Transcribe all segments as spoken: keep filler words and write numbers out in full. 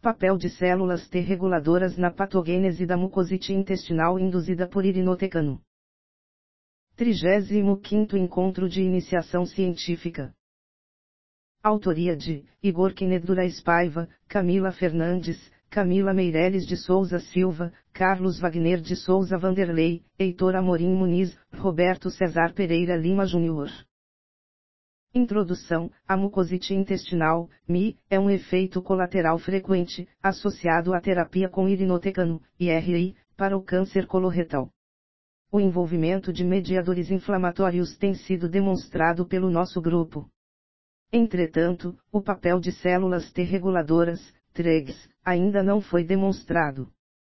Papel de células T reguladoras na patogênese da mucosite intestinal induzida por irinotecano. trigésimo quinto Encontro de Iniciação Científica. Autoria de Igor Quinedura Paiva, Camila Fernandes, Camila Meireles de Souza Silva, Carlos Wagner de Souza Vanderlei, Heitor Amorim Muniz, Roberto Cesar Pereira Lima Júnior. Introdução: a mucosite intestinal, M I, é um efeito colateral frequente, associado à terapia com irinotecano, I R I, para o câncer coloretal. O envolvimento de mediadores inflamatórios tem sido demonstrado pelo nosso grupo. Entretanto, o papel de células T reguladoras, T R E Gs, ainda não foi demonstrado.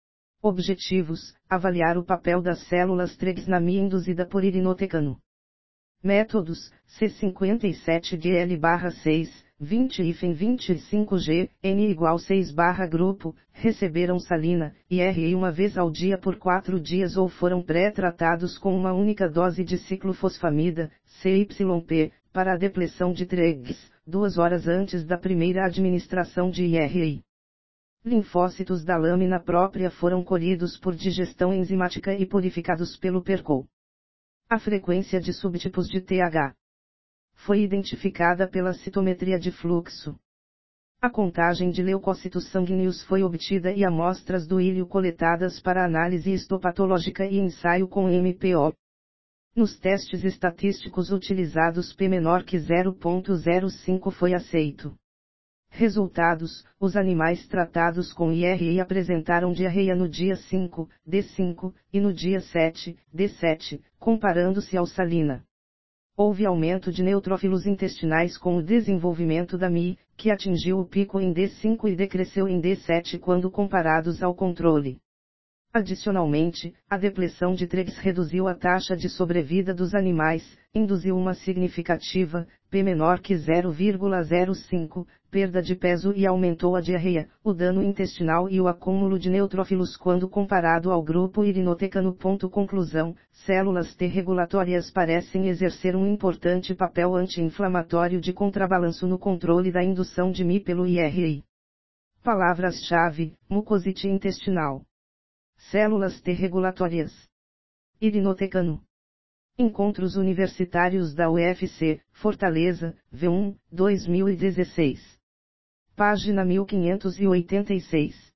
Objetivos: avaliar o papel das células T R E Gs na M I induzida por irinotecano. Métodos: C cinquenta e sete G L barra seis, vinte hífen vinte e cinco G, N igual seis barra grupo, receberam salina, I R I uma vez ao dia por quatro dias ou foram pré-tratados com uma única dose de ciclofosfamida, C Y P, para a depressão de T R E Gs, duas horas antes da primeira administração de I R I. Linfócitos da lâmina própria foram colhidos por digestão enzimática e purificados pelo PERCOL. A frequência de subtipos de T H foi identificada pela citometria de fluxo. A contagem de leucócitos sanguíneos foi obtida e amostras do íleo coletadas para análise histopatológica e ensaio com M P O. Nos testes estatísticos utilizados P menor que zero ponto zero cinco foi aceito. Resultados: os animais tratados com I R I apresentaram diarreia no dia cinco, D cinco, e no dia sete, D sete, comparando-se ao salina. Houve aumento de neutrófilos intestinais com o desenvolvimento da M I, que atingiu o pico em D cinco e decresceu em D sete quando comparados ao controle. Adicionalmente, a depressão de T R E Gs reduziu a taxa de sobrevida dos animais, induziu uma significativa, P menor que zero vírgula zero cinco, perda de peso e aumentou a diarreia, o dano intestinal e o acúmulo de neutrófilos quando comparado ao grupo irinotecano. Conclusão: células T regulatórias parecem exercer um importante papel anti-inflamatório de contrabalanço no controle da indução de M I pelo I R I. Palavras-chave: mucosite intestinal, células T regulatórias, irinotecano. Encontros Universitários da U F C, Fortaleza, V um, dois mil e dezesseis. Página mil quinhentos e oitenta e seis.